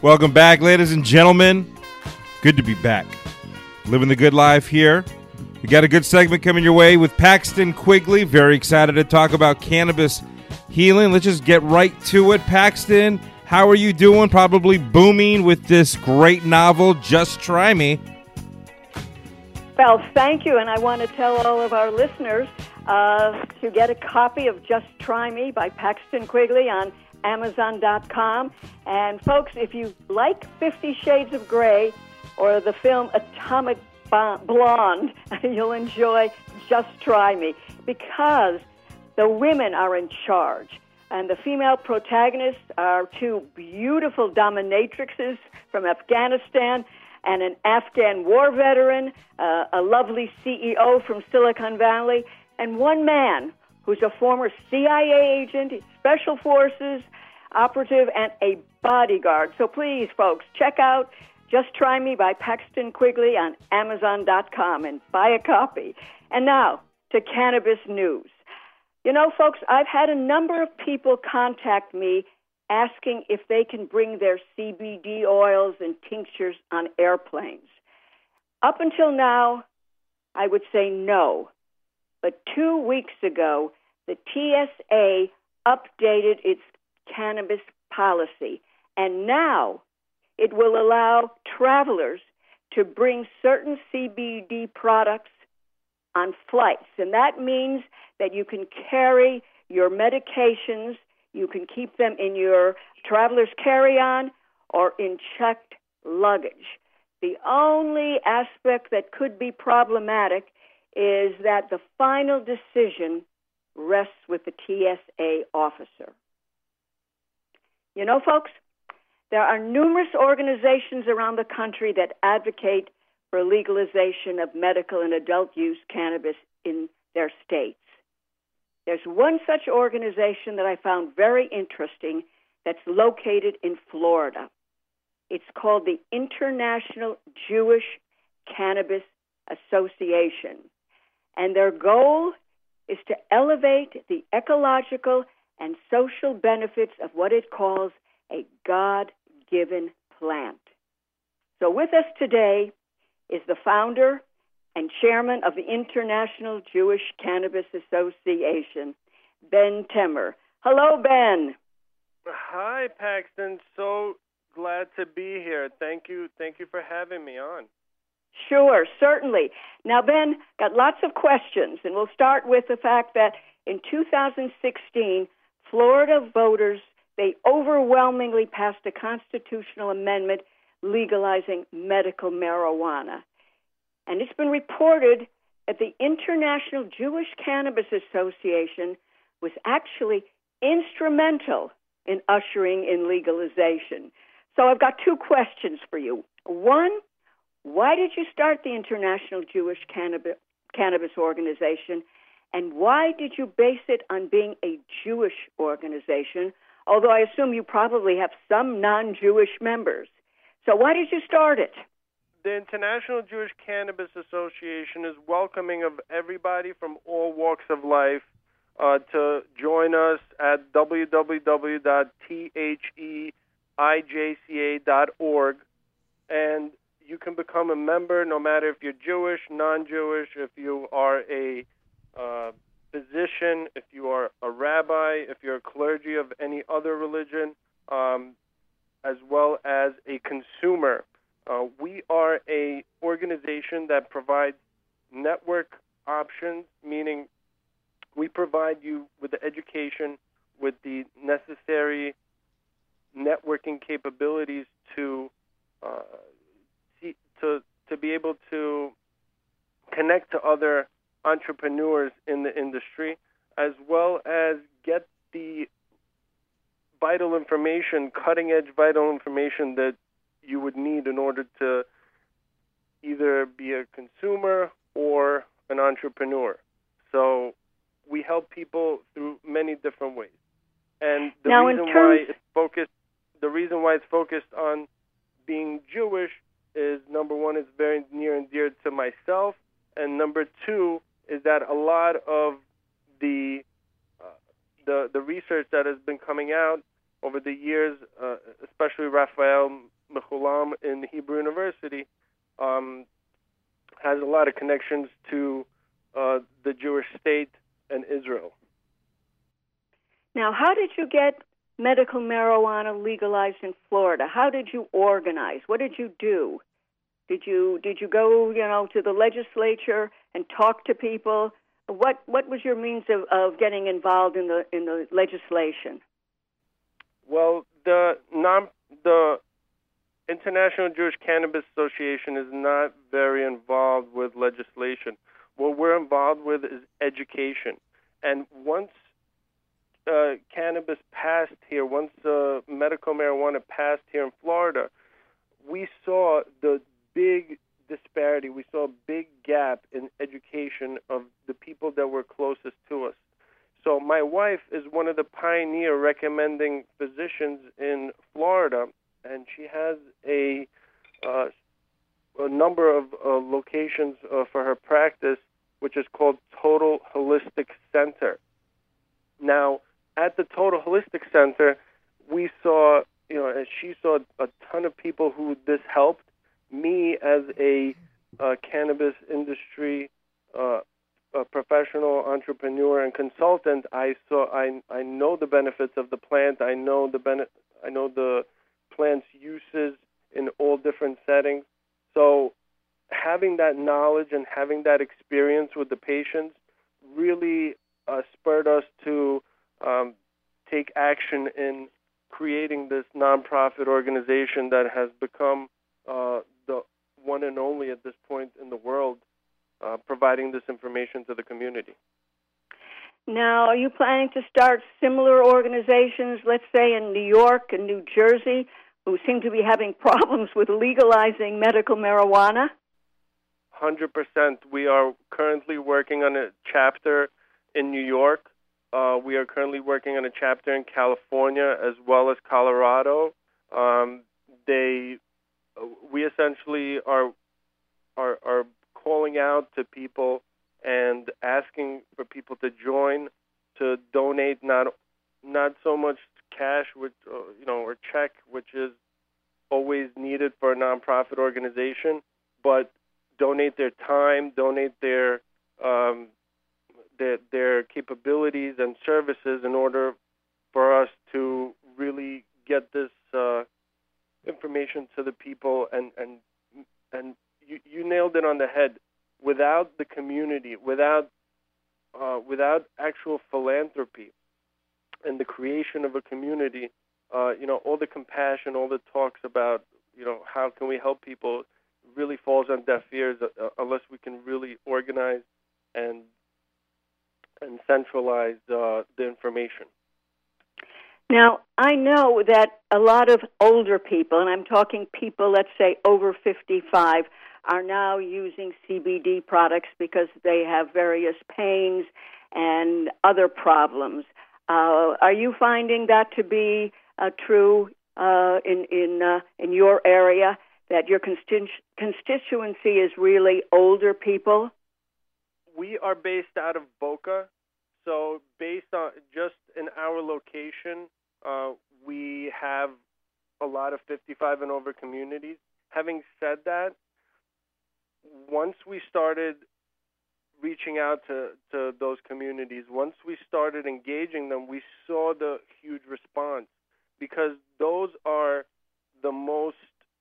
Welcome back, ladies and gentlemen. Good to be back. Living the good life here. We got a good segment coming your way with Paxton Quigley. Very excited to talk about cannabis healing. Let's just get right to it. Paxton, how are you doing? Probably booming with this great novel, Just Try Me. Well, thank you, and I want to tell all of our listeners to get a copy of Just Try Me by Paxton Quigley on Amazon.com. And folks, if you like 50 Shades of Grey or the film Atomic Blonde, you'll enjoy Just Try Me, because the women are in charge. And the female protagonists are two beautiful dominatrixes from Afghanistan and an Afghan war veteran, a lovely CEO from Silicon Valley, and one man who's a former CIA agent, special forces operative, and a bodyguard. So please, folks, check out Just Try Me by Paxton Quigley on Amazon.com and buy a copy. And now to cannabis news. You know, folks, I've had a number of people contact me asking if they can bring their CBD oils and tinctures on airplanes. Up until now, I would say no. But 2 weeks ago, the TSA updated its cannabis policy, and now it will allow travelers to bring certain CBD products on flights. And that means that you can carry your medications, you can keep them in your traveler's carry-on or in checked luggage. The only aspect that could be problematic is that the final decision rests with the TSA officer. You know, folks, there are numerous organizations around the country that advocate for legalization of medical and adult use cannabis in their states. There's one such organization that I found very interesting that's located in Florida. It's called the International Jewish Cannabis Association. And their goal is to elevate the ecological and social benefits of what it calls a God-given plant. So with us today is the founder and chairman of the International Jewish Cannabis Association, Ben Temer. Hello, Ben. Hi, Paxton. So glad to be here. Thank you for having me on. Sure, certainly. Now, Ben, got lots of questions, and we'll start with the fact that in 2016, Florida voters, they overwhelmingly passed a constitutional amendment legalizing medical marijuana. And it's been reported that the International Jewish Cannabis Association was actually instrumental in ushering in legalization. So I've got two questions for you. One, why did you start the International Jewish Cannabis Organization? And why did you base it on being a Jewish organization? Although I assume you probably have some non-Jewish members. So why did you start it? The International Jewish Cannabis Association is welcoming of everybody from all walks of life to join us at www.theijca.org. And you can become a member no matter if you're Jewish, non-Jewish, if you are a physician, if you are a rabbi, if you're a clergy of any other religion, as well as a consumer. We are a organization that provides network options, meaning we provide you with the education, with the necessary networking capabilities to be able to connect to other entrepreneurs in the industry, as well as get the vital information, cutting-edge vital information that you would need in order to either be a consumer or an entrepreneur. So we help people through many different ways. And the reason why it's focused on being Jewish is, number one, it's very near and dear to myself, and number two is that a lot of the research that has been coming out over the years, especially Raphael Mechulam in Hebrew University, has a lot of connections to the Jewish state and Israel. Now, how did you get medical marijuana legalized in Florida? How did you organize? What did you do? Did you go, to the legislature and talk to people? What was your means of getting involved in the legislation? Well, the International Jewish Cannabis Association is not very involved with legislation. What we're involved with is education. And once cannabis passed here, once medical marijuana passed here in Florida, we saw the big disparity. We saw a big gap in education of the people that were closest to us. So my wife is one of the pioneer recommending physicians in Florida, and she has a number of locations for her practice, which is called Total Holistic Center. Now, at the Total Holistic Center, we saw, as she saw a ton of people who this helped. Me, as a cannabis industry a professional entrepreneur and consultant, I know the benefits of the plant. I know the plant's uses in all different settings. So having that knowledge and having that experience with the patients really spurred us to take action in creating this nonprofit organization that has become the one and only at this point in the world, providing this information to the community. Now, are you planning to start similar organizations, let's say in New York and New Jersey, who seem to be having problems with legalizing medical marijuana? 100%. We are currently working on a chapter in New York. We are currently working on a chapter in California as well as Colorado. We essentially are calling out to people and asking for people to join, to donate not so much cash, or check, which is always needed for a nonprofit organization, but donate their time, donate their capabilities and services in order for us to really get this information to the people. And you nailed it on the head. Without the community, without actual philanthropy and the creation of a community, all the compassion, all the talks about, how can we help people really falls on deaf ears unless we can really organize and centralize the information. Now, I know that a lot of older people, and I'm talking people, let's say, over 55, are now using CBD products because they have various pains and other problems. Are you finding that to be true in your area, that your constituency is really older people? We are based out of Boca, so based on just in our location, we have a lot of 55 and over communities. Having said that, once we started reaching out to those communities, once we started engaging them, we saw the huge response, because those are the most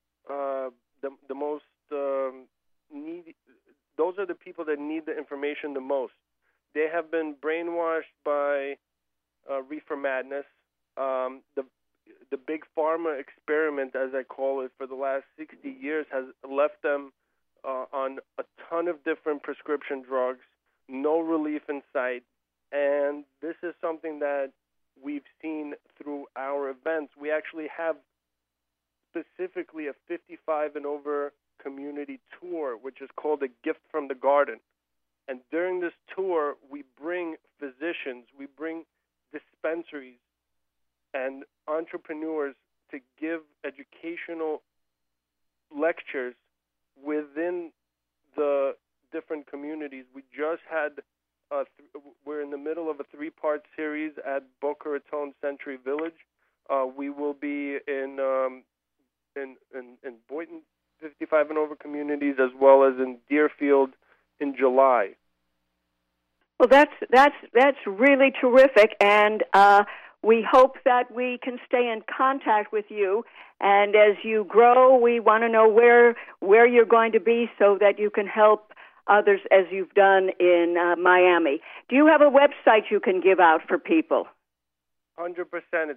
needy. Those are the people that need the information the most. They have been brainwashed by reefer madness. The big pharma experiment, as I call it, for the last 60 years has left them on a ton of different prescription drugs, no relief in sight. And this is something that we've seen through our events. We actually have specifically a 55 and over community tour, which is called A Gift from the Garden. And during this tour, we bring physicians, we bring dispensaries and entrepreneurs to give educational lectures within the different communities. We just had, we're in the middle of a 3-part series at Boca Raton Century Village. We will be in in Boynton 55 and over communities, as well as in Deerfield in July. Well, that's really terrific, and we hope that we can stay in contact with you. And as you grow, we want to know where you're going to be so that you can help others as you've done in Miami. Do you have a website you can give out for people? 100%. It's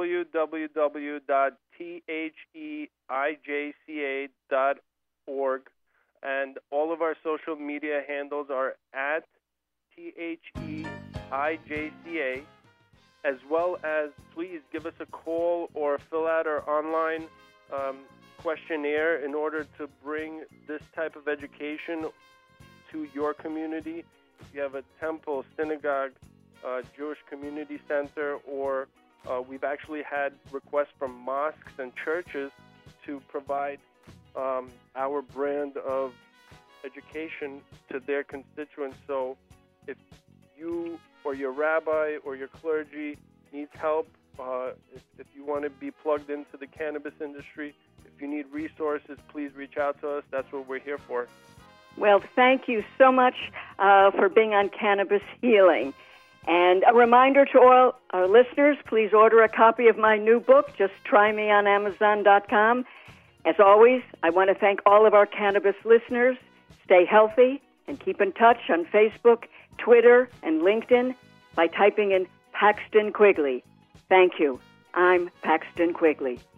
www.theijca.org, and all of our social media handles are at THEIJCA, as well as please give us a call or fill out our online questionnaire in order to bring this type of education to your community. If you have a temple, synagogue, Jewish community center, or we've actually had requests from mosques and churches to provide our brand of education to their constituents. So if you or your rabbi or your clergy needs help, if you want to be plugged into the cannabis industry, if you need resources, please reach out to us. That's what we're here for. Well, thank you so much for being on Cannabis Healing. And a reminder to all our listeners, please order a copy of my new book, Just Try Me, on Amazon.com. As always, I want to thank all of our cannabis listeners. Stay healthy and keep in touch on Facebook, Twitter, and LinkedIn by typing in Paxton Quigley. Thank you. I'm Paxton Quigley.